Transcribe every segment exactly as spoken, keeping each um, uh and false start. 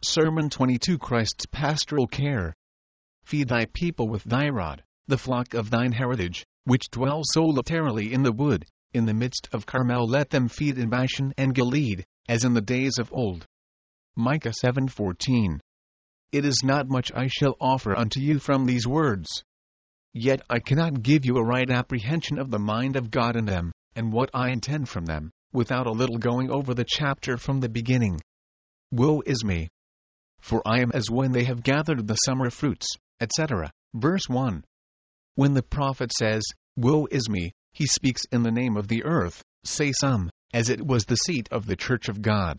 Sermon twenty-two Christ's pastoral care. Feed thy people with thy rod, the flock of thine heritage, which dwell solitarily in the wood, in the midst of Carmel let them feed in Bashan and Gilead, as in the days of old. Micah seven fourteen. It is not much I shall offer unto you from these words. Yet I cannot give you a right apprehension of the mind of God in them, and what I intend from them, without a little going over the chapter from the beginning. Woe is me! For I am as when they have gathered the summer fruits, et cetera. Verse one. When the prophet says, Woe is me, he speaks in the name of the earth, say some, as it was the seat of the church of God.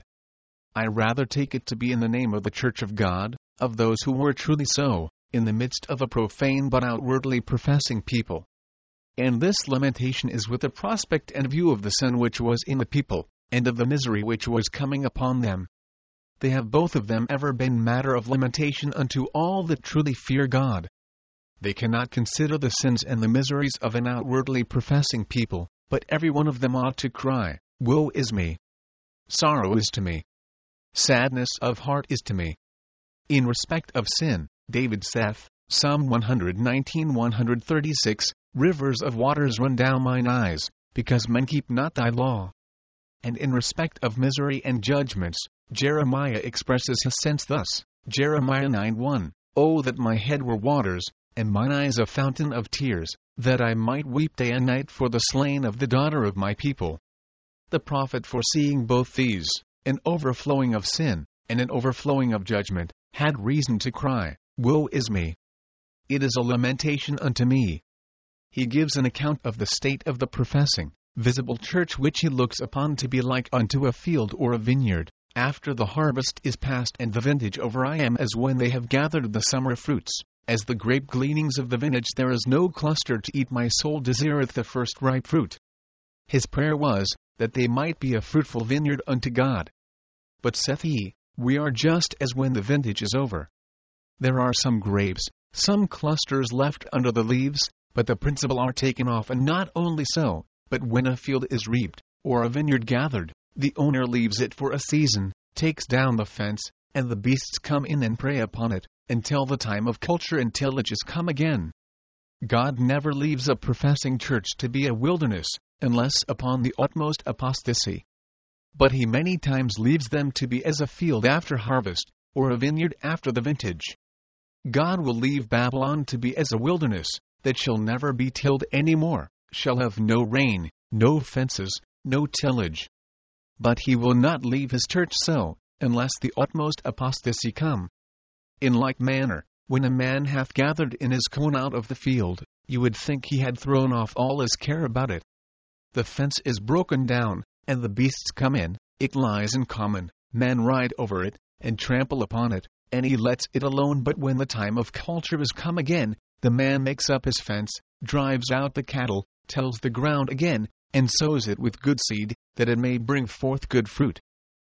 I rather take it to be in the name of the church of God, of those who were truly so, in the midst of a profane but outwardly professing people. And this lamentation is with the prospect and view of the sin which was in the people, and of the misery which was coming upon them. They have both of them ever been matter of lamentation unto all that truly fear God. They cannot consider the sins and the miseries of an outwardly professing people, but every one of them ought to cry, Woe is me! Sorrow is to me! Sadness of heart is to me! In respect of sin, David saith, Psalm one nineteen one thirty-six, Rivers of waters run down mine eyes, because men keep not thy law. And in respect of misery and judgments, Jeremiah expresses his sense thus, Jeremiah nine one, O that my head were waters, and mine eyes a fountain of tears, that I might weep day and night for the slain of the daughter of my people. The prophet, foreseeing both these, an overflowing of sin, and an overflowing of judgment, had reason to cry, Woe is me! It is a lamentation unto me. He gives an account of the state of the professing, visible church which he looks upon to be like unto a field or a vineyard, after the harvest is past and the vintage over. I am as when they have gathered the summer fruits, as the grape gleanings of the vintage. There is no cluster to eat, my soul desireth the first ripe fruit. His prayer was, that they might be a fruitful vineyard unto God. But saith he, we are just as when the vintage is over. There are some grapes, some clusters left under the leaves, but the principal are taken off. And not only so, but when a field is reaped, or a vineyard gathered, the owner leaves it for a season, takes down the fence, and the beasts come in and prey upon it, until the time of culture and tillage is come again. God never leaves a professing church to be a wilderness, unless upon the utmost apostasy. But he many times leaves them to be as a field after harvest, or a vineyard after the vintage. God will leave Babylon to be as a wilderness, that shall never be tilled any more, shall have no rain, no fences, no tillage. But he will not leave his church so, unless the utmost apostasy come. In like manner, when a man hath gathered in his corn out of the field, you would think he had thrown off all his care about it. The fence is broken down, and the beasts come in, it lies in common, men ride over it, and trample upon it, and he lets it alone. But when the time of culture is come again, the man makes up his fence, drives out the cattle, tills the ground again, and sows it with good seed, that it may bring forth good fruit.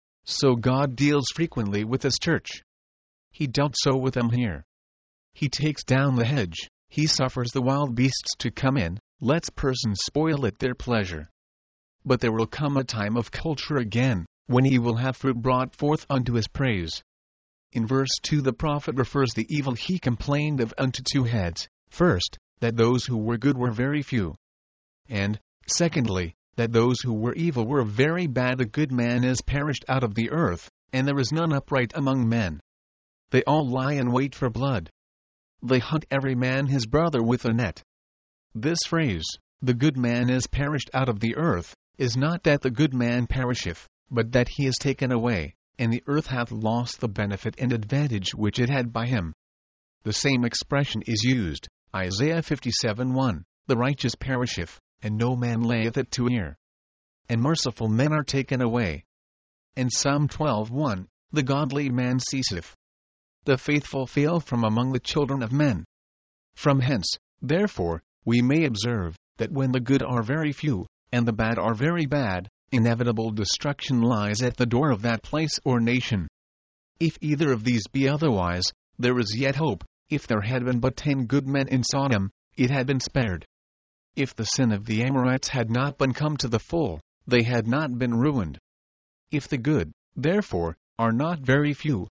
So God deals frequently with his church. He dealt so with them here. He takes down the hedge, he suffers the wild beasts to come in, lets persons spoil at their pleasure. But there will come a time of culture again, when he will have fruit brought forth unto his praise. In verse two the prophet refers the evil he complained of unto two heads. First, that those who were good were very few. And, secondly, that those who were evil were very bad. A good man is perished out of the earth, and there is none upright among men. They all lie in wait for blood. They hunt every man his brother with a net. This phrase, the good man is perished out of the earth, is not that the good man perisheth, but that he is taken away, and the earth hath lost the benefit and advantage which it had by him. The same expression is used, Isaiah fifty-seven one, the righteous perisheth, and no man layeth it to ear. And merciful men are taken away. And Psalm twelve one, the godly man ceaseth. The faithful fail from among the children of men. From hence, therefore, we may observe, that when the good are very few, and the bad are very bad, inevitable destruction lies at the door of that place or nation. If either of these be otherwise, there is yet hope. If there had been but ten good men in Sodom, it had been spared. If the sin of the Amorites had not been come to the full, they had not been ruined. If the good, therefore, are not very few,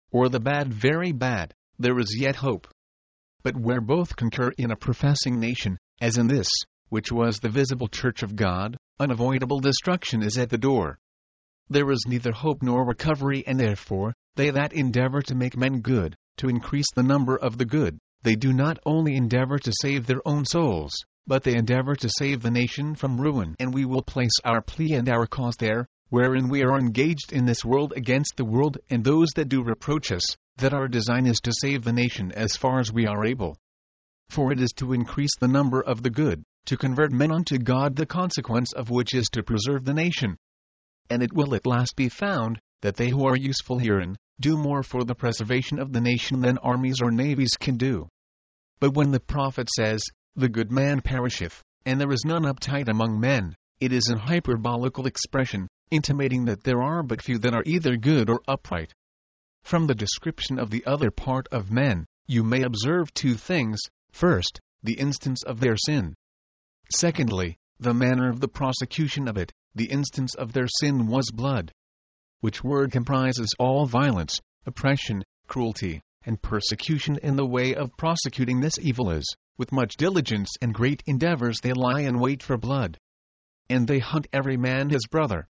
or the bad very bad, there is yet hope. But where both concur in a professing nation, as in this, which was the visible church of God, unavoidable destruction is at the door. There is neither hope nor recovery, and therefore, they that endeavor to make men good, to increase the number of the good, they do not only endeavor to save their own souls, but they endeavor to save the nation from ruin. And we will place our plea and our cause there, wherein we are engaged in this world against the world and those that do reproach us, that our design is to save the nation as far as we are able. For it is to increase the number of the good, to convert men unto God, the consequence of which is to preserve the nation. And it will at last be found, that they who are useful herein, do more for the preservation of the nation than armies or navies can do. But when the prophet says, the good man perisheth, and there is none uptight among men, it is an hyperbolical expression, intimating that there are but few that are either good or upright. From the description of the other part of men, you may observe two things: first, the instance of their sin. Secondly, the manner of the prosecution of it. The instance of their sin was blood, which word comprises all violence, oppression, cruelty, and persecution. In the way of prosecuting this evil is, with much diligence and great endeavors they lie in wait for blood, and they hunt every man his brother.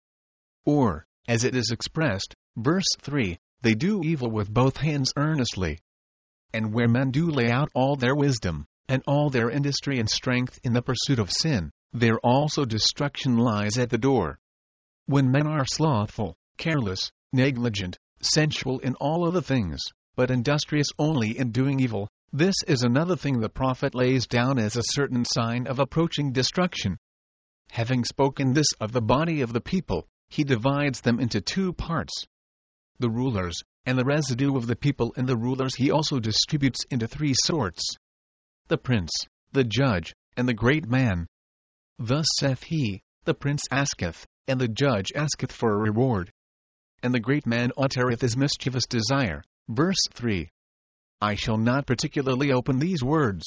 Or, as it is expressed, verse three, they do evil with both hands earnestly. And where men do lay out all their wisdom, and all their industry and strength in the pursuit of sin, there also destruction lies at the door. When men are slothful, careless, negligent, sensual in all other things, but industrious only in doing evil, this is another thing the prophet lays down as a certain sign of approaching destruction. Having spoken this of the body of the people, he divides them into two parts: the rulers, and the residue of the people. And the rulers he also distributes into three sorts: the prince, the judge, and the great man. Thus saith he, the prince asketh, and the judge asketh for a reward, and the great man uttereth his mischievous desire. Verse three. I shall not particularly open these words.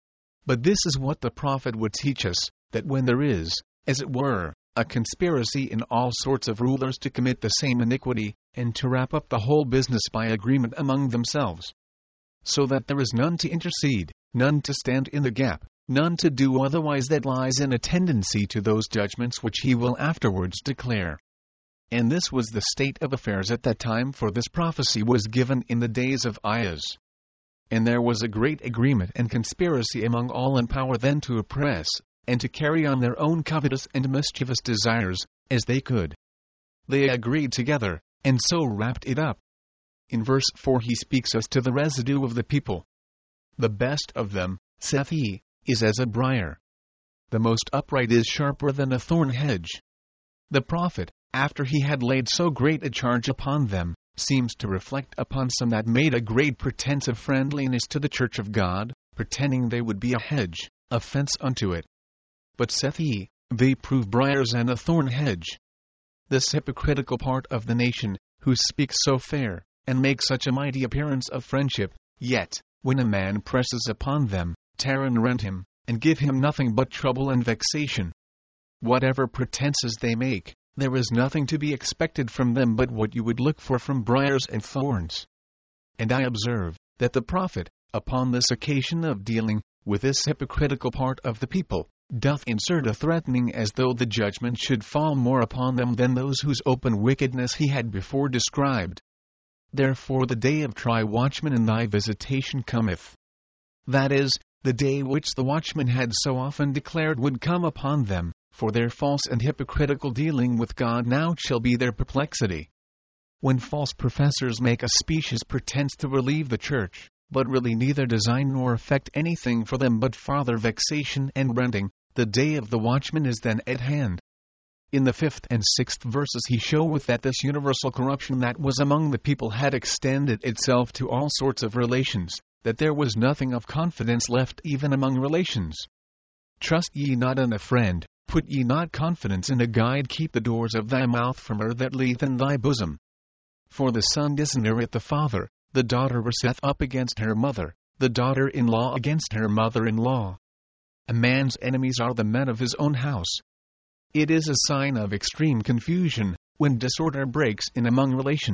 But this is what the prophet would teach us, that when there is, as it were, a conspiracy in all sorts of rulers to commit the same iniquity, and to wrap up the whole business by agreement among themselves, so that there is none to intercede, none to stand in the gap, none to do otherwise, that lies in a tendency to those judgments which he will afterwards declare. And this was the state of affairs at that time, for this prophecy was given in the days of Ahaz. And there was a great agreement and conspiracy among all in power then to oppress, and to carry on their own covetous and mischievous desires, as they could. They agreed together, and so wrapped it up. In verse four he speaks as to the residue of the people. The best of them, saith he, is as a briar. The most upright is sharper than a thorn hedge. The prophet, after he had laid so great a charge upon them, seems to reflect upon some that made a great pretense of friendliness to the church of God, pretending they would be a hedge, a fence unto it. But saith he, they prove briars and a thorn hedge. This hypocritical part of the nation, who speaks so fair, and make such a mighty appearance of friendship, yet, when a man presses upon them, tear and rend him, and give him nothing but trouble and vexation. Whatever pretenses they make, there is nothing to be expected from them but what you would look for from briars and thorns. And I observe, that the prophet, upon this occasion of dealing with this hypocritical part of the people, doth insert a threatening, as though the judgment should fall more upon them than those whose open wickedness he had before described. Therefore the day of try watchman in thy visitation cometh. That is, the day which the watchman had so often declared would come upon them, for their false and hypocritical dealing with God now shall be their perplexity. When false professors make a specious pretense to relieve the church, but really neither design nor effect anything for them but farther vexation and rending, the day of the watchman is then at hand. In the fifth and sixth verses he showeth that this universal corruption that was among the people had extended itself to all sorts of relations, that there was nothing of confidence left even among relations. Trust ye not in a friend, put ye not confidence in a guide, keep the doors of thy mouth from her that lieth in thy bosom. For the son dishonoureth the father, the daughter riseth up against her mother, the daughter-in-law against her mother-in-law. A man's enemies are the men of his own house. It is a sign of extreme confusion, when disorder breaks in among relations,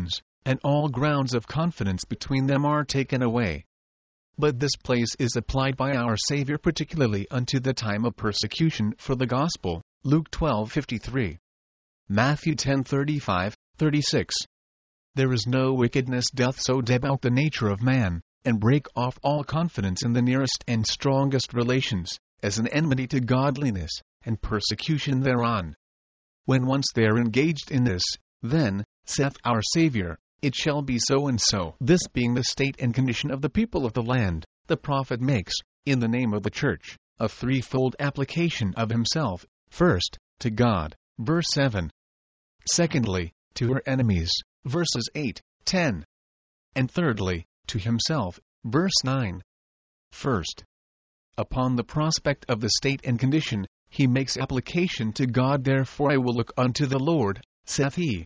and all grounds of confidence between them are taken away. But this place is applied by our Savior particularly unto the time of persecution for the gospel, Luke twelve fifty-three. Matthew ten thirty-five, thirty-six. There is no wickedness doth so debauch the nature of man, and break off all confidence in the nearest and strongest relations, as an enmity to godliness, and persecution thereon. When once they are engaged in this, then, saith our Savior, it shall be so and so. This being the state and condition of the people of the land, the prophet makes, in the name of the church, a threefold application of himself, first, to God, verse seven. Secondly, to her enemies, verses eight, ten. And thirdly, to himself, verse nine. First, upon the prospect of the state and condition, he makes application to God. Therefore I will look unto the Lord, saith he.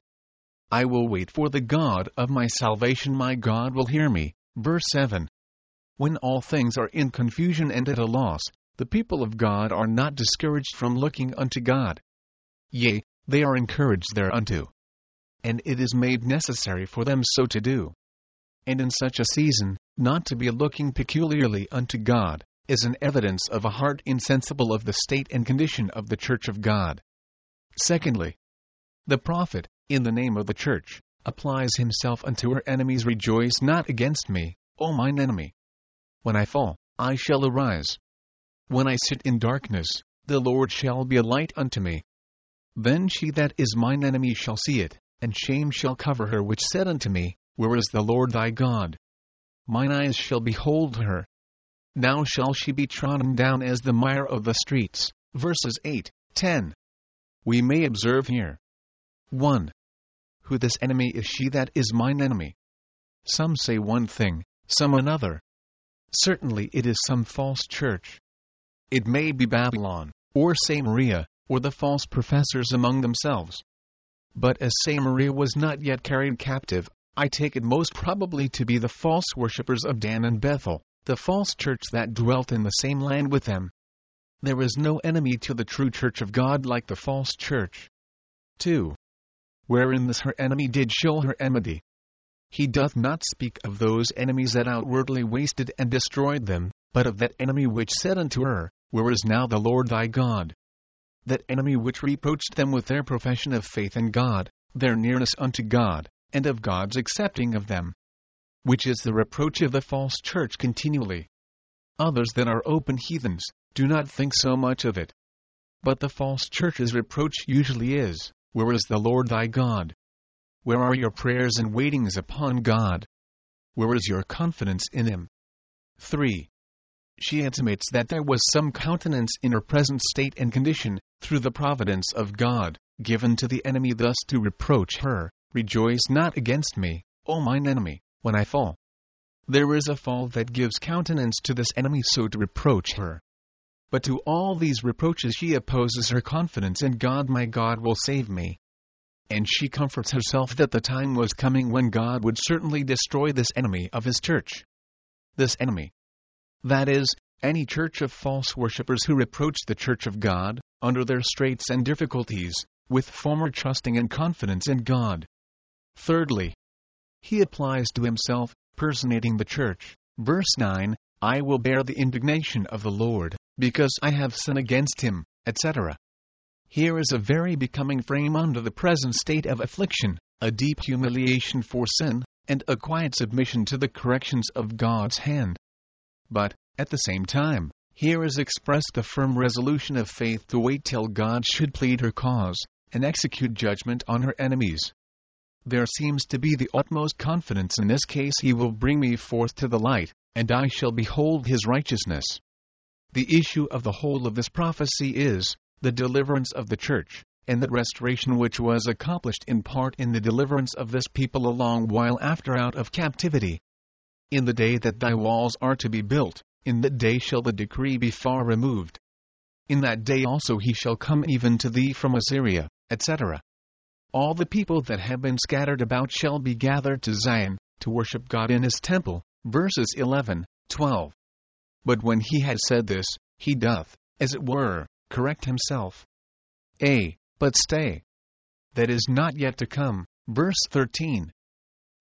I will wait for the God of my salvation. My God will hear me. Verse seven. When all things are in confusion and at a loss, the people of God are not discouraged from looking unto God. Yea, they are encouraged thereunto. And it is made necessary for them so to do. And in such a season, not to be looking peculiarly unto God, is an evidence of a heart insensible of the state and condition of the church of God. Secondly, the prophet, in the name of the church, applies himself unto her enemies. Rejoice not against me, O mine enemy. When I fall, I shall arise. When I sit in darkness, the Lord shall be a light unto me. Then she that is mine enemy shall see it, and shame shall cover her which said unto me, Where is the Lord thy God? Mine eyes shall behold her. Now shall she be trodden down as the mire of the streets. Verses eight, ten. We may observe here. one. Who this enemy is she that is mine enemy? Some say one thing, some another. Certainly it is some false church. It may be Babylon, or Samaria, or the false professors among themselves. But as Samaria was not yet carried captive, I take it most probably to be the false worshippers of Dan and Bethel, the false church that dwelt in the same land with them. There is no enemy to the true church of God like the false church. two. Wherein this her enemy did show her enmity. He doth not speak of those enemies that outwardly wasted and destroyed them, but of that enemy which said unto her, Where is now the Lord thy God? That enemy which reproached them with their profession of faith in God, their nearness unto God, and of God's accepting of them. Which is the reproach of the false church continually. Others that are open heathens, do not think so much of it. But the false church's reproach usually is, Where is the Lord thy God? Where are your prayers and waitings upon God? Where is your confidence in him? three. She intimates that there was some countenance in her present state and condition, through the providence of God, given to the enemy thus to reproach her, Rejoice not against me, O mine enemy, when I fall. There is a fall that gives countenance to this enemy so to reproach her. But to all these reproaches she opposes her confidence in God. My God will save me. And she comforts herself that the time was coming when God would certainly destroy this enemy of his church. This enemy. That is, any church of false worshippers who reproach the church of God, under their straits and difficulties, with former trusting and confidence in God. Thirdly, he applies to himself, personating the church. Verse nine, I will bear the indignation of the Lord, because I have sinned against him, et cetera. Here is a very becoming frame under the present state of affliction, a deep humiliation for sin, and a quiet submission to the corrections of God's hand. But, at the same time, here is expressed a firm resolution of faith to wait till God should plead her cause, and execute judgment on her enemies. There seems to be the utmost confidence in this case. He will bring me forth to the light, and I shall behold his righteousness. The issue of the whole of this prophecy is, the deliverance of the church, and that restoration which was accomplished in part in the deliverance of this people a long while after out of captivity. In the day that thy walls are to be built, in that day shall the decree be far removed. In that day also he shall come even to thee from Assyria, et cetera. All the people that have been scattered about shall be gathered to Zion, to worship God in his temple. Verses eleven, twelve. But when he had said this, he doth, as it were, correct himself. A. But stay. That is not yet to come. Verse thirteen.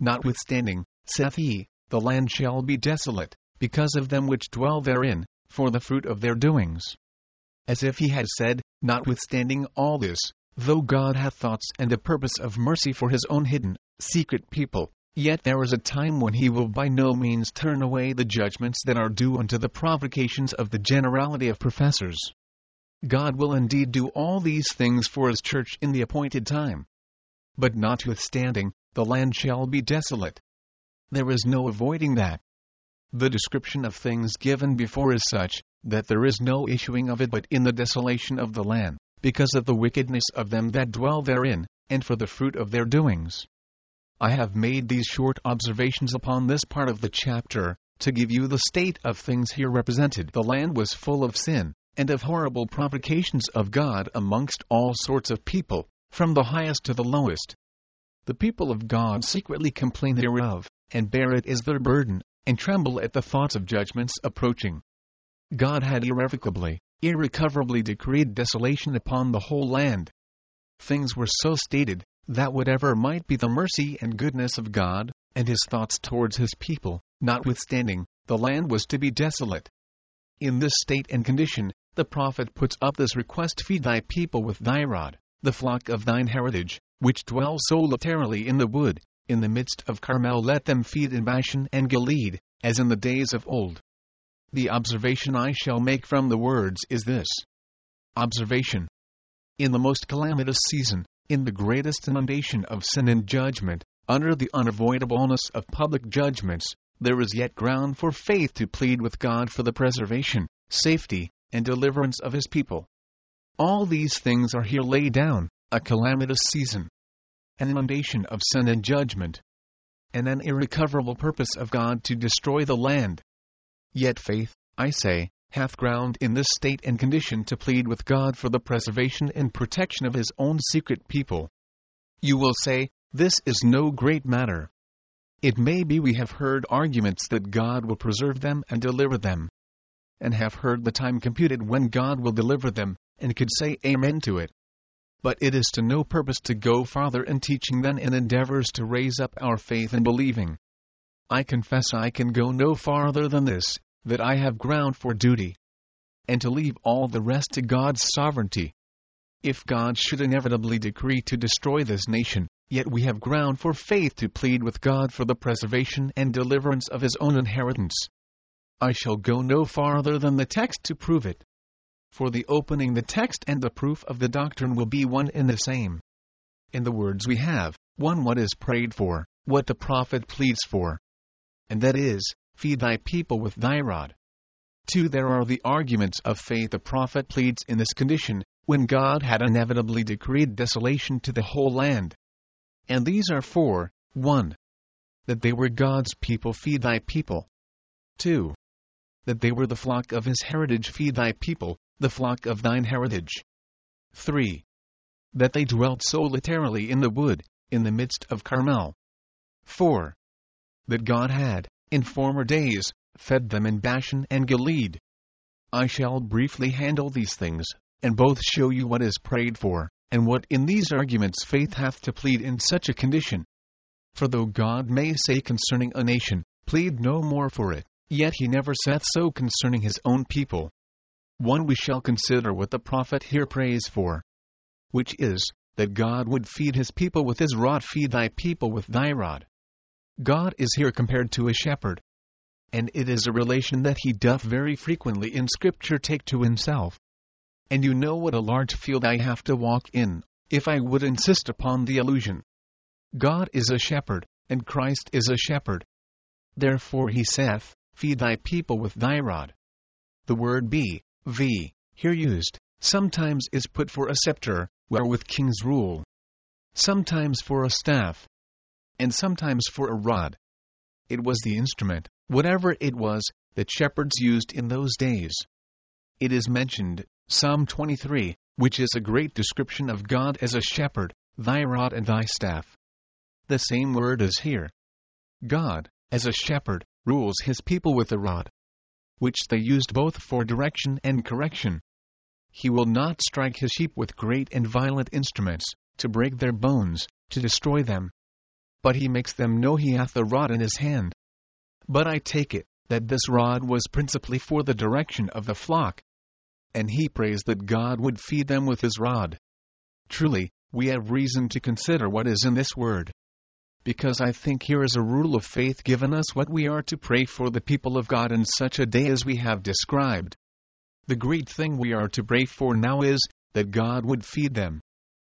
Notwithstanding, saith he, the land shall be desolate, because of them which dwell therein, for the fruit of their doings. As if he had said, notwithstanding all this, though God hath thoughts and a purpose of mercy for his own hidden, secret people, yet there is a time when he will by no means turn away the judgments that are due unto the provocations of the generality of professors. God will indeed do all these things for his church in the appointed time. But notwithstanding, the land shall be desolate. There is no avoiding that. The description of things given before is such, that there is no issuing of it but in the desolation of the land, because of the wickedness of them that dwell therein, and for the fruit of their doings. I have made these short observations upon this part of the chapter, to give you the state of things here represented. The land was full of sin, and of horrible provocations of God amongst all sorts of people, from the highest to the lowest. The people of God secretly complain thereof, and bear it as their burden, and tremble at the thoughts of judgments approaching. God had irrevocably, irrecoverably decreed desolation upon the whole land. Things were so stated, that whatever might be the mercy and goodness of God, and his thoughts towards his people, notwithstanding, the land was to be desolate. In this state and condition, the prophet puts up this request: feed thy people with thy rod, the flock of thine heritage, which dwell solitarily in the wood, in the midst of Carmel. Let them feed in Bashan and Gilead, as in the days of old. The observation I shall make from the words is this. Observation. In the most calamitous season, in the greatest inundation of sin and judgment, under the unavoidableness of public judgments, there is yet ground for faith to plead with God for the preservation, safety, and deliverance of his people. All these things are here laid down: a calamitous season, an inundation of sin and judgment, and an irrecoverable purpose of God to destroy the land. Yet faith, I say, hath ground in this state and condition to plead with God for the preservation and protection of his own secret people. You will say, this is no great matter. It may be we have heard arguments that God will preserve them and deliver them, and have heard the time computed when God will deliver them, and could say amen to it. But it is to no purpose to go farther in teaching than in endeavors to raise up our faith in believing. I confess I can go no farther than this, that I have ground for duty, and to leave all the rest to God's sovereignty. If God should inevitably decree to destroy this nation, yet we have ground for faith to plead with God for the preservation and deliverance of his own inheritance. I shall go no farther than the text to prove it. For the opening the text and the proof of the doctrine will be one and the same. In the words we have, one, what is prayed for, what the prophet pleads for, and that is, feed thy people with thy rod. Two, there are the arguments of faith the prophet pleads in this condition, when God had inevitably decreed desolation to the whole land. And these are four: one, that they were God's people, feed thy people. Two, that they were the flock of his heritage, feed thy people, the flock of thine heritage. Three, that they dwelt solitarily in the wood, in the midst of Carmel. Four, that God had, in former days, fed them in Bashan and Gilead. I shall briefly handle these things, and both show you what is prayed for, and what in these arguments faith hath to plead in such a condition. For though God may say concerning a nation, plead no more for it, yet he never saith so concerning his own people. One, we shall consider what the prophet here prays for, which is, that God would feed his people with his rod. Feed thy people with thy rod. God is here compared to a shepherd, and it is a relation that he doth very frequently in Scripture take to himself. And you know what a large field I have to walk in, if I would insist upon the allusion. God is a shepherd, and Christ is a shepherd. Therefore he saith, feed thy people with thy rod. The word be, v, here used, sometimes is put for a scepter, wherewith kings rule, sometimes for a staff, and sometimes for a rod. It was the instrument, whatever it was, that shepherds used in those days. It is mentioned, Psalm twenty-three, which is a great description of God as a shepherd, thy rod and thy staff. The same word is here. God, as a shepherd, rules his people with a rod, which they used both for direction and correction. He will not strike his sheep with great and violent instruments, to break their bones, to destroy them. but he makes them know he hath a rod in his hand. But I take it, that this rod was principally for the direction of the flock. And he prays that God would feed them with his rod. Truly, we have reason to consider what is in this word. Because I think here is a rule of faith given us what we are to pray for the people of God in such a day as we have described. The great thing we are to pray for now is, that God would feed them.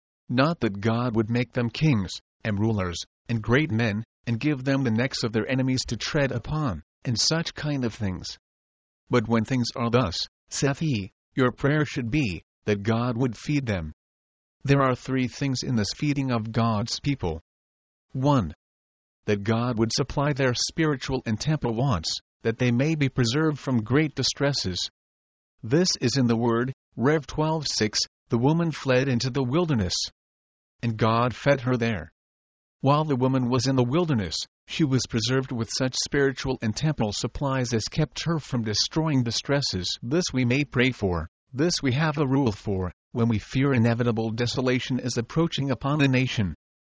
Not that God would make them kings, and rulers, and great men, and give them the necks of their enemies to tread upon, and such kind of things. But when things are thus, saith he, your prayer should be, that God would feed them. There are three things in this feeding of God's people. one. That God would supply their spiritual and temporal wants, that they may be preserved from great distresses. This is in the word, Rev twelve six, the woman fled into the wilderness, and God fed her there. While the woman was in the wilderness, she was preserved with such spiritual and temporal supplies as kept her from destroying distresses. This we may pray for, this we have a rule for, when we fear inevitable desolation is approaching upon a nation.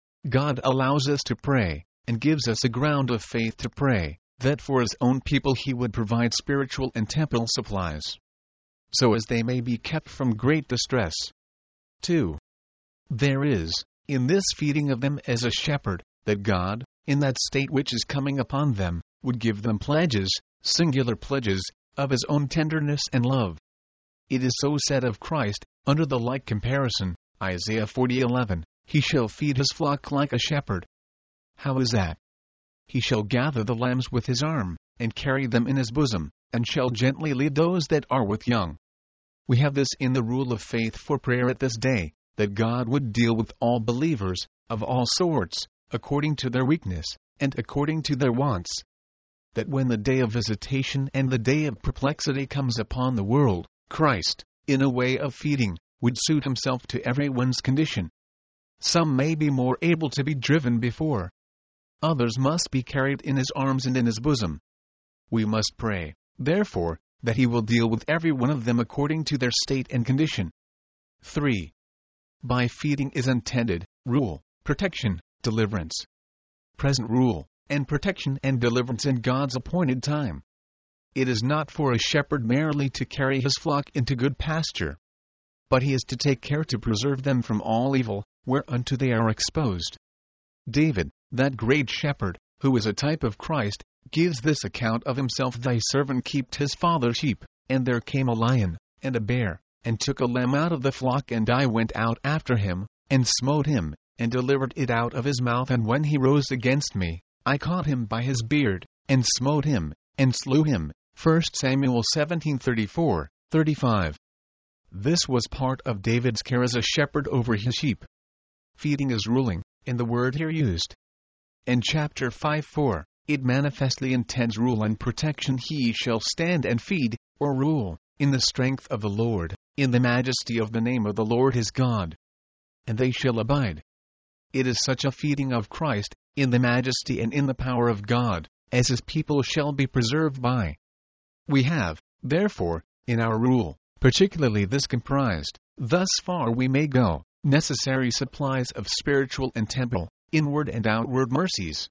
God allows us to pray, and gives us a ground of faith to pray, that for his own people he would provide spiritual and temporal supplies, so as they may be kept from great distress. two. There is, in this feeding of them as a shepherd, that God, in that state which is coming upon them, would give them pledges, singular pledges, of his own tenderness and love. It is so said of Christ, under the like comparison, Isaiah forty eleven, he shall feed his flock like a shepherd. How is that? He shall gather the lambs with his arm, and carry them in his bosom, and shall gently lead those that are with young. We have this in the rule of faith for prayer at this day, that God would deal with all believers, of all sorts, according to their weakness, and according to their wants. That when the day of visitation and the day of perplexity comes upon the world, Christ, in a way of feeding, would suit himself to everyone's condition. Some may be more able to be driven before. Others must be carried in his arms and in his bosom. We must pray, therefore, that he will deal with every one of them according to their state and condition. three. By feeding is intended, rule, protection, deliverance. Present rule, and protection and deliverance in God's appointed time. It is not for a shepherd merely to carry his flock into good pasture, but he is to take care to preserve them from all evil, whereunto they are exposed. David, that great shepherd, who is a type of Christ, gives this account of himself: thy servant kept his father's sheep, and there came a lion, and a bear, and took a lamb out of the flock, and I went out after him, and smote him, and delivered it out of his mouth, and when he rose against me, I caught him by his beard, and smote him, and slew him. First Samuel seventeen thirty-four, thirty-five. This was part of David's care as a shepherd over his sheep. Feeding is ruling, in the word here used. In chapter five four, it manifestly intends rule and protection. He shall stand and feed, or rule, in the strength of the Lord, in the majesty of the name of the Lord his God. And they shall abide. It is such a feeding of Christ, in the majesty and in the power of God, as his people shall be preserved by. We have, therefore, in our rule, particularly this comprised, thus far we may go, necessary supplies of spiritual and temporal, inward and outward mercies.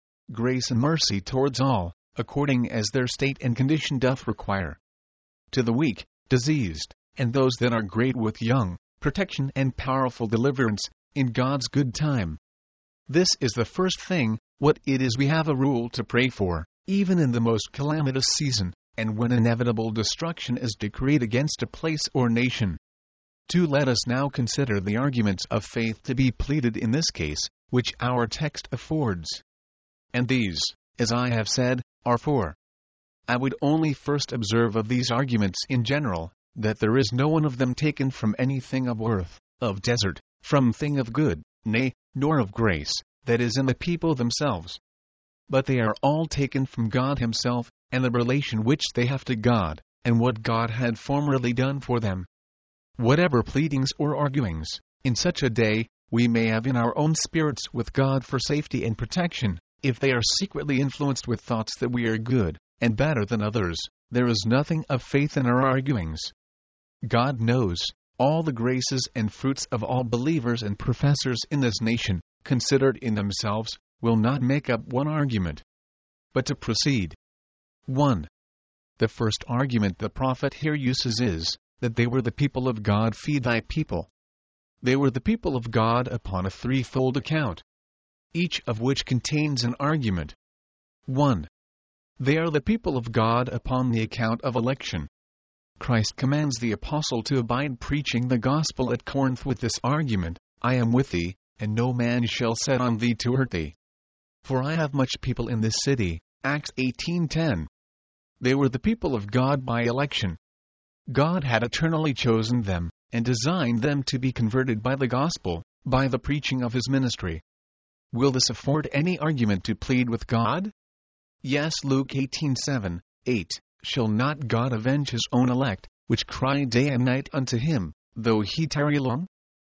Grace and mercy towards all, according as their state and condition doth require. To the weak, diseased, and those that are great with young, protection and powerful deliverance, in God's good time. This is the first thing, what it is we have a rule to pray for, even in the most calamitous season, and when inevitable destruction is decreed against a place or nation. two. Let us now consider the arguments of faith to be pleaded in this case, which our text affords. And these, as I have said, are four. I would only first observe of these arguments in general, that there is no one of them taken from anything of worth, of desert, from thing of good, nay, nor of grace, that is in the people themselves. But they are all taken from God himself, and the relation which they have to God, and what God had formerly done for them. Whatever pleadings or arguings, in such a day, we may have in our own spirits with God for safety and protection, if they are secretly influenced with thoughts that we are good, and better than others, there is nothing of faith in our arguings. God knows all the graces and fruits of all believers and professors in this nation, considered in themselves, will not make up one argument, but to proceed. one. The first argument the prophet here uses is, that they were the people of God. Feed thy people. They were the people of God upon a threefold account, each of which contains an argument. one. They are the people of God upon the account of election. Christ commands the apostle to abide preaching the gospel at Corinth with this argument, I am with thee, and no man shall set on thee to hurt thee. For I have much people in this city. Acts eighteen ten. They were the people of God by election. God had eternally chosen them, and designed them to be converted by the gospel, by the preaching of his ministry. Will this afford any argument to plead with God? Yes. Luke eighteen seven, eight. Shall not God avenge his own elect, which cry day and night unto him, though he tarry long?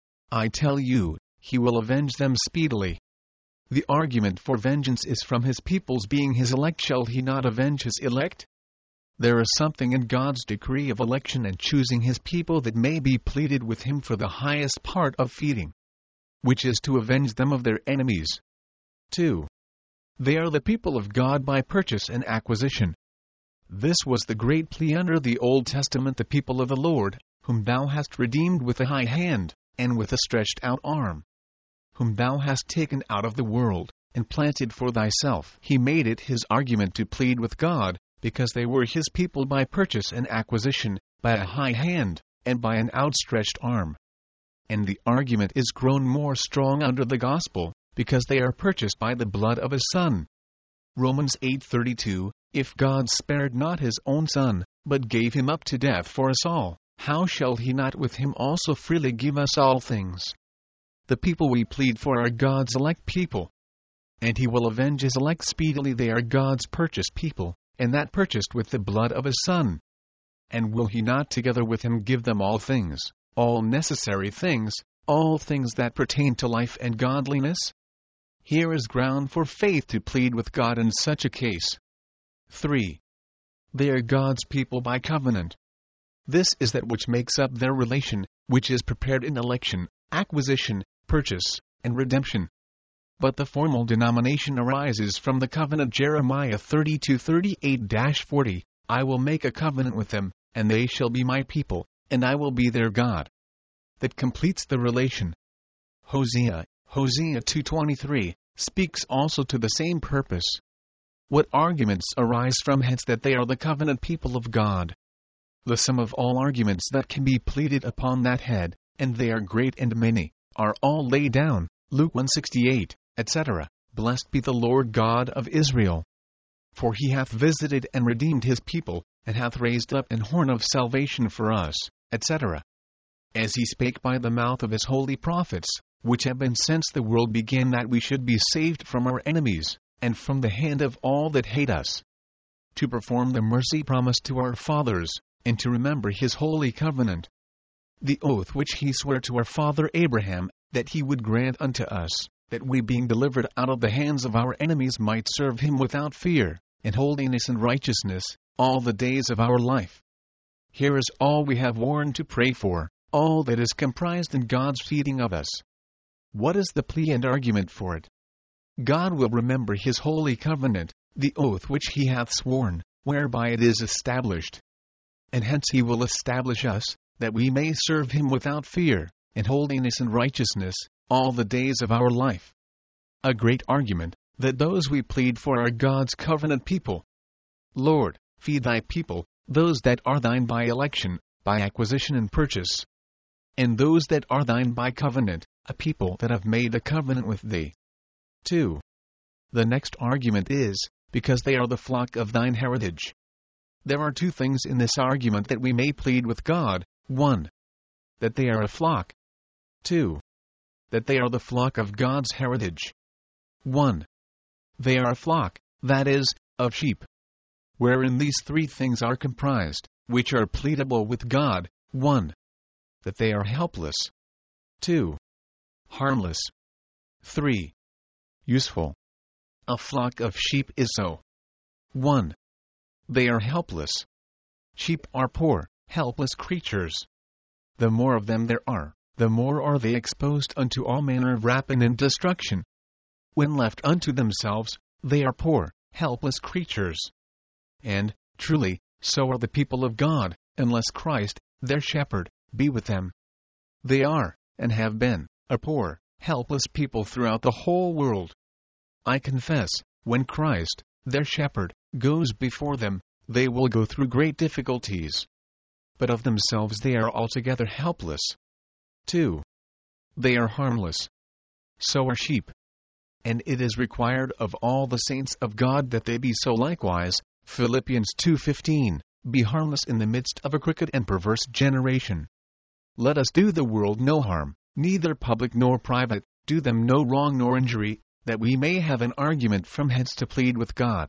I tell you, he will avenge them speedily. The argument for vengeance is from his people's being his elect. Shall he not avenge his elect? There is something in God's decree of election and choosing his people that may be pleaded with him for the highest part of feeding, which is to avenge them of their enemies. two. They are the people of God by purchase and acquisition. This was the great plea under the Old Testament, the people of the Lord, whom thou hast redeemed with a high hand, and with a stretched out arm, whom thou hast taken out of the world, and planted for thyself. He made it his argument to plead with God, because they were his people by purchase and acquisition, by a high hand, and by an outstretched arm. And the argument is grown more strong under the gospel, because they are purchased by the blood of his Son. Romans eight thirty-two, If God spared not his own Son, but gave him up to death for us all, how shall he not with him also freely give us all things? The people we plead for are God's elect people, and he will avenge his elect speedily. They are God's purchased people, and that purchased with the blood of his Son. And will he not together with him give them all things, all necessary things, all things that pertain to life and godliness? Here is ground for faith to plead with God in such a case. three. They are God's people by covenant. This is that which makes up their relation, which is prepared in election, acquisition, purchase, and redemption. But the formal denomination arises from the covenant. Jeremiah thirty-two thirty-eight to forty, I will make a covenant with them, and they shall be my people, and I will be their God. That completes the relation. Hosea, Hosea two twenty-three, speaks also to the same purpose. What arguments arise from hence? That they are the covenant people of God. The sum of all arguments that can be pleaded upon that head, and they are great and many, are all laid down, Luke one sixty-eight, et cetera. Blessed be the Lord God of Israel. For he hath visited and redeemed his people, and hath raised up an horn of salvation for us, et cetera. As he spake by the mouth of his holy prophets, which have been since the world began, that we should be saved from our enemies, and from the hand of all that hate us, to perform the mercy promised to our fathers, and to remember his holy covenant, the oath which he sware to our father Abraham, that he would grant unto us, that we being delivered out of the hands of our enemies might serve him without fear, in holiness and righteousness, all the days of our life. Here is all we have warned to pray for, all that is comprised in God's feeding of us. What is the plea and argument for it? God will remember his holy covenant, the oath which he hath sworn, whereby it is established. And hence he will establish us, that we may serve him without fear, in holiness and righteousness, all the days of our life. A great argument, that those we plead for are God's covenant people. Lord, feed thy people, those that are thine by election, by acquisition and purchase. And those that are thine by covenant, a people that have made a covenant with thee. two. The next argument is, because they are the flock of thine heritage. There are two things in this argument that we may plead with God. one. That they are a flock. two. That they are the flock of God's heritage. one. They are a flock, that is, of sheep. Wherein these three things are comprised, which are pleadable with God. one. That they are helpless. two. Harmless. three. Useful. A flock of sheep is so. one. They are helpless. Sheep are poor, helpless creatures. The more of them there are, the more are they exposed unto all manner of rapine and destruction. When left unto themselves, they are poor, helpless creatures. And, truly, so are the people of God, unless Christ, their shepherd, be with them. They are, and have been, a poor, helpless people throughout the whole world. I confess, when Christ, their shepherd, goes before them, they will go through great difficulties. But of themselves they are altogether helpless. two. They are harmless. So are sheep. And it is required of all the saints of God that they be so likewise. Philippians two fifteen, be harmless in the midst of a crooked and perverse generation. Let us do the world no harm, neither public nor private, do them no wrong nor injury, that we may have an argument from hence to plead with God.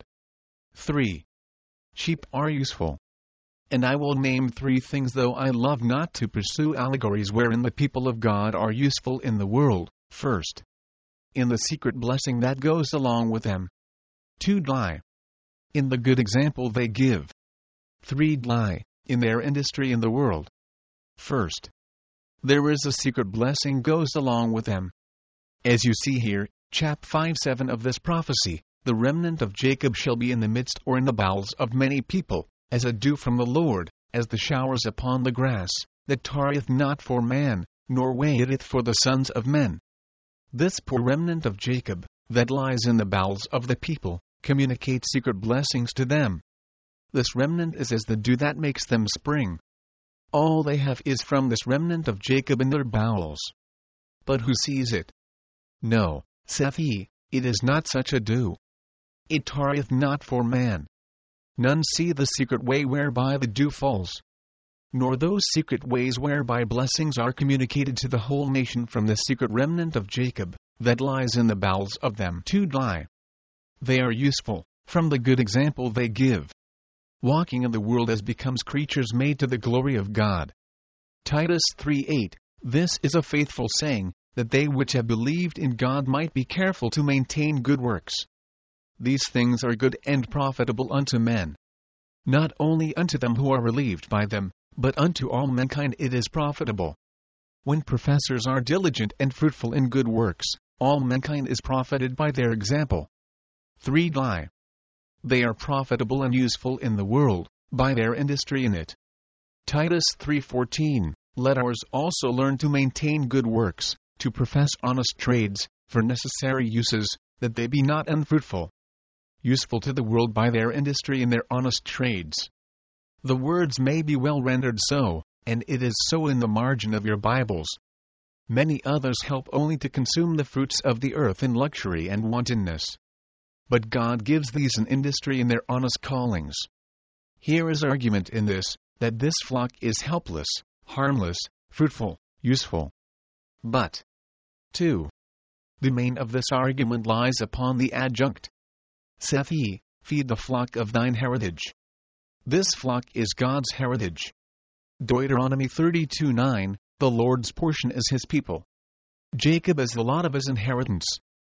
three. Sheep are useful. And I will name three things, though I love not to pursue allegories wherein the people of God are useful in the world. First, in the secret blessing that goes along with them. two. Lie. In the good example they give. three. Lie. In their industry in the world. First, there is a secret blessing goes along with them. As you see here, chap five seven of this prophecy, the remnant of Jacob shall be in the midst or in the bowels of many people, as a dew from the Lord, as the showers upon the grass, that tarrieth not for man, nor waiteth for the sons of men. This poor remnant of Jacob, that lies in the bowels of the people, communicates secret blessings to them. This remnant is as the dew that makes them spring. All they have is from this remnant of Jacob in their bowels. But who sees it? No, saith he, it is not such a dew. It tarrieth not for man. None see the secret way whereby the dew falls, nor those secret ways whereby blessings are communicated to the whole nation from the secret remnant of Jacob, that lies in the bowels of them. two. Lie. They are useful, from the good example they give, walking in the world as becomes creatures made to the glory of God. Titus three eight, this is a faithful saying, that they which have believed in God might be careful to maintain good works. These things are good and profitable unto men. Not only unto them who are relieved by them, but unto all mankind it is profitable. When professors are diligent and fruitful in good works, all mankind is profited by their example. three. Lie. They are profitable and useful in the world, by their industry in it. Titus three fourteen, let ours also learn to maintain good works, to profess honest trades, for necessary uses, that they be not unfruitful. Useful to the world by their industry in their honest trades. The words may be well rendered so, and it is so in the margin of your Bibles. Many others help only to consume the fruits of the earth in luxury and wantonness. But God gives these an industry in their honest callings. Here is argument in this, that this flock is helpless, harmless, fruitful, useful. But, two. The main of this argument lies upon the adjunct. Saith he, feed the flock of thine heritage. This flock is God's heritage. Deuteronomy thirty-two nine, the Lord's portion is his people. Jacob is the lot of his inheritance.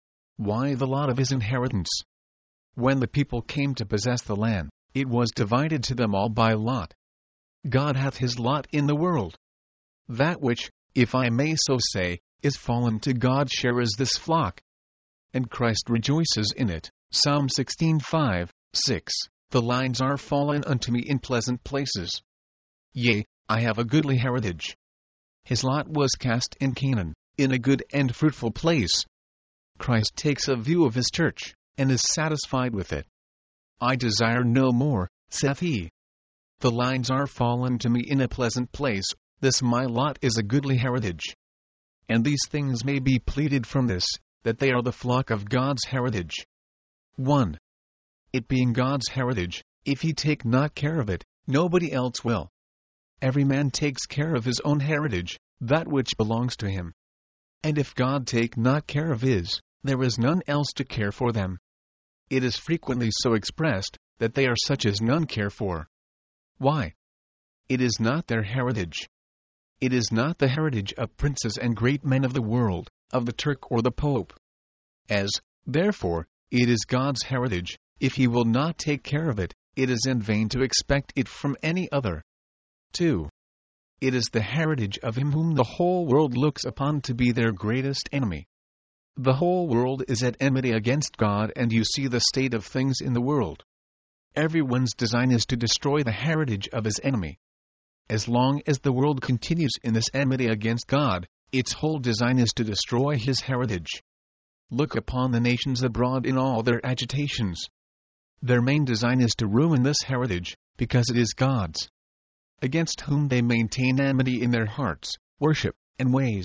Why the lot of his inheritance? When the people came to possess the land, it was divided to them all by lot. God hath his lot in the world. That which, if I may so say, is fallen to God's share is this flock. And Christ rejoices in it. Psalm sixteen five, six, the lines are fallen unto me in pleasant places. Yea, I have a goodly heritage. His lot was cast in Canaan, in a good and fruitful place. Christ takes a view of his church, and is satisfied with it. I desire no more, saith he. The lines are fallen to me in a pleasant place, this my lot is a goodly heritage. And these things may be pleaded from this, that they are the flock of God's heritage. one. It being God's heritage, if he take not care of it, nobody else will. Every man takes care of his own heritage, that which belongs to him. And if God take not care of his, there is none else to care for them. It is frequently so expressed, that they are such as none care for. Why? It is not their heritage. It is not the heritage of princes and great men of the world, of the Turk or the Pope. As, therefore, it is God's heritage, if he will not take care of it, it is in vain to expect it from any other. two. It is the heritage of him whom the whole world looks upon to be their greatest enemy. The whole world is at enmity against God, and you see the state of things in the world. Everyone's design is to destroy the heritage of his enemy. As long as the world continues in this enmity against God, its whole design is to destroy his heritage. Look upon the nations abroad in all their agitations. Their main design is to ruin this heritage, because it is God's, against whom they maintain enmity in their hearts, worship, and ways.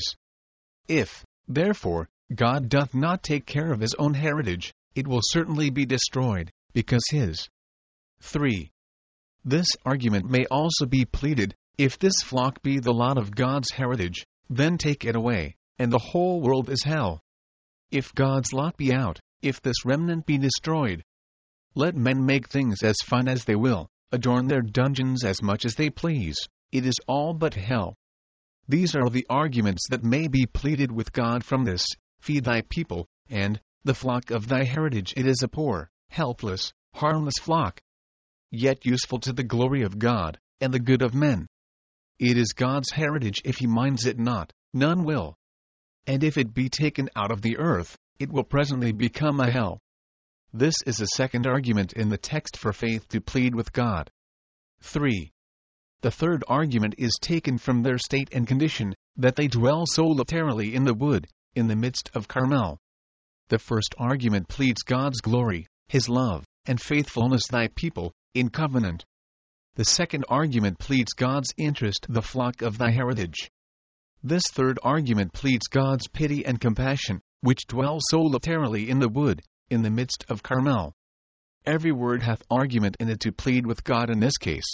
If, therefore, God doth not take care of his own heritage, it will certainly be destroyed, because his. three. This argument may also be pleaded, if this flock be the lot of God's heritage, then take it away, and the whole world is hell. If God's lot be out, if this remnant be destroyed, let men make things as fine as they will, adorn their dungeons as much as they please, it is all but hell. These are the arguments that may be pleaded with God from this, feed thy people, and, the flock of thy heritage, it is a poor, helpless, harmless flock, yet useful to the glory of God, and the good of men. It is God's heritage. If he minds it not, none will. And if it be taken out of the earth, it will presently become a hell. This is a second argument in the text for faith to plead with God. three. The third argument is taken from their state and condition, that they dwell solitarily in the wood, in the midst of Carmel. The first argument pleads God's glory, his love, and faithfulness, thy people, in covenant. The second argument pleads God's interest, the flock of thy heritage. This third argument pleads God's pity and compassion, which dwell solitarily in the wood, in the midst of Carmel. Every word hath argument in it to plead with God in this case.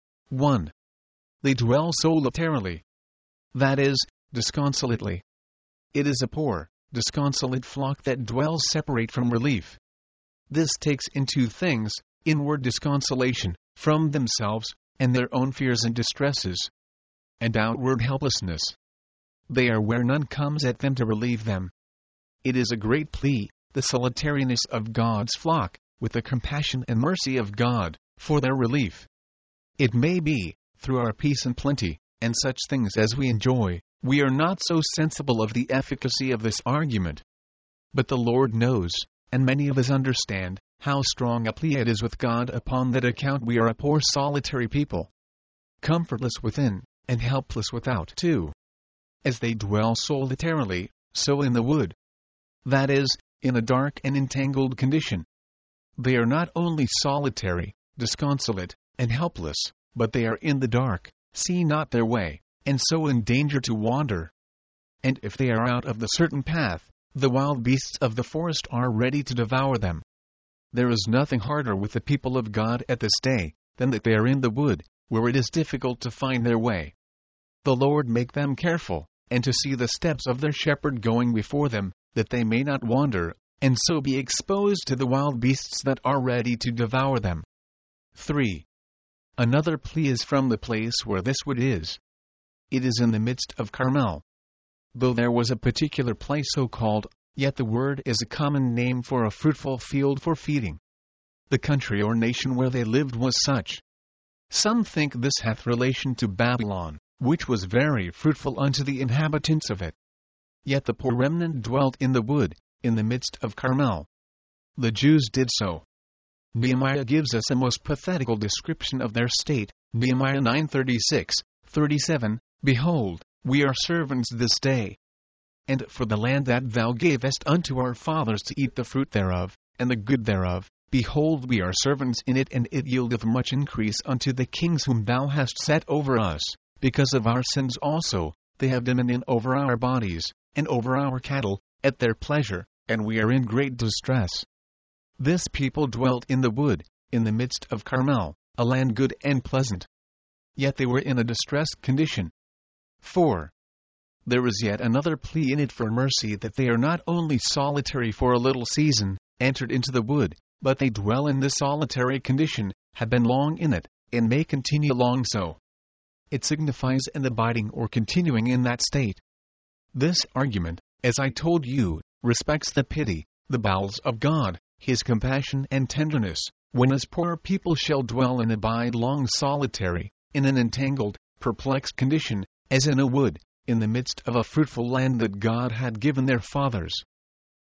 one. They dwell solitarily. That is, disconsolately. It is a poor, disconsolate flock that dwells separate from relief. This takes in two things, inward disconsolation, from themselves, and their own fears and distresses, and outward helplessness. They are where none comes at them to relieve them. It is a great plea, the solitariness of God's flock, with the compassion and mercy of God, for their relief. It may be, through our peace and plenty, and such things as we enjoy, we are not so sensible of the efficacy of this argument. But the Lord knows, and many of us understand, how strong a plea it is with God. Upon that account we are a poor solitary people, comfortless within, and helpless without too. As they dwell solitarily, so in the wood. That is, in a dark and entangled condition. They are not only solitary, disconsolate, and helpless, but they are in the dark, see not their way, and so in danger to wander. And if they are out of the certain path, the wild beasts of the forest are ready to devour them. There is nothing harder with the people of God at this day, than that they are in the wood, where it is difficult to find their way. The Lord make them careful, and to see the steps of their shepherd going before them, that they may not wander, and so be exposed to the wild beasts that are ready to devour them. three. Another plea is from the place where this wood is. It is in the midst of Carmel. Though there was a particular place so called, yet the word is a common name for a fruitful field for feeding. The country or nation where they lived was such. Some think this hath relation to Babylon, which was very fruitful unto the inhabitants of it. Yet the poor remnant dwelt in the wood, in the midst of Carmel. The Jews did so. Nehemiah gives us a most pathetical description of their state, Nehemiah nine thirty-six, thirty-seven, Behold, we are servants this day. And for the land that thou gavest unto our fathers to eat the fruit thereof, and the good thereof, behold, we are servants in it, and it yieldeth much increase unto the kings whom thou hast set over us. Because of our sins also, they have dominion over our bodies, and over our cattle, at their pleasure, and we are in great distress. This people dwelt in the wood, in the midst of Carmel, a land good and pleasant. Yet they were in a distressed condition. four. There is yet another plea in it for mercy, that they are not only solitary for a little season, entered into the wood, but they dwell in this solitary condition, have been long in it, and may continue long so. It signifies an abiding or continuing in that state. This argument, as I told you, respects the pity, the bowels of God, his compassion and tenderness, when his poor people shall dwell and abide long solitary, in an entangled, perplexed condition, as in a wood, in the midst of a fruitful land that God had given their fathers.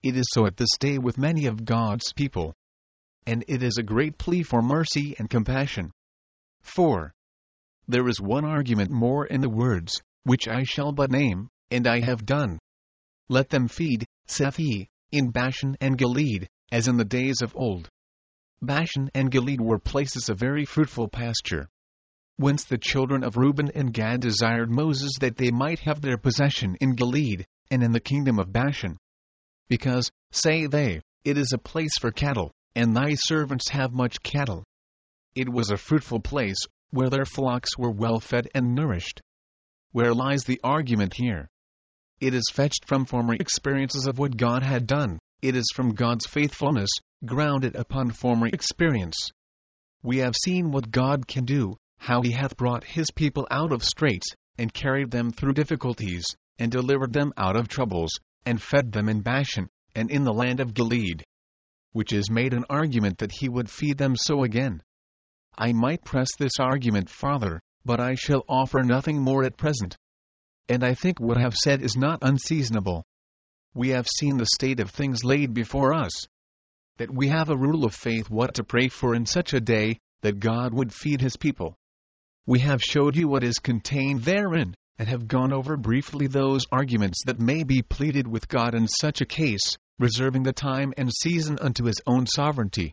It is so at this day with many of God's people. And it is a great plea for mercy and compassion. four. There is one argument more in the words, which I shall but name, and I have done. Let them feed, saith he, in Bashan and Gilead, as in the days of old. Bashan and Gilead were places of very fruitful pasture. Whence the children of Reuben and Gad desired Moses that they might have their possession in Gilead, and in the kingdom of Bashan. Because, say they, it is a place for cattle, and thy servants have much cattle. It was a fruitful place, where their flocks were well fed and nourished. Where lies the argument here? It is fetched from former experiences of what God had done. It is from God's faithfulness, grounded upon former experience. We have seen what God can do, how he hath brought his people out of straits, and carried them through difficulties, and delivered them out of troubles, and fed them in Bashan, and in the land of Gilead. Which is made an argument that he would feed them so again. I might press this argument farther, but I shall offer nothing more at present. And I think what I have said is not unseasonable. We have seen the state of things laid before us. That we have a rule of faith what to pray for in such a day, that God would feed his people. We have showed you what is contained therein, and have gone over briefly those arguments that may be pleaded with God in such a case, reserving the time and season unto his own sovereignty.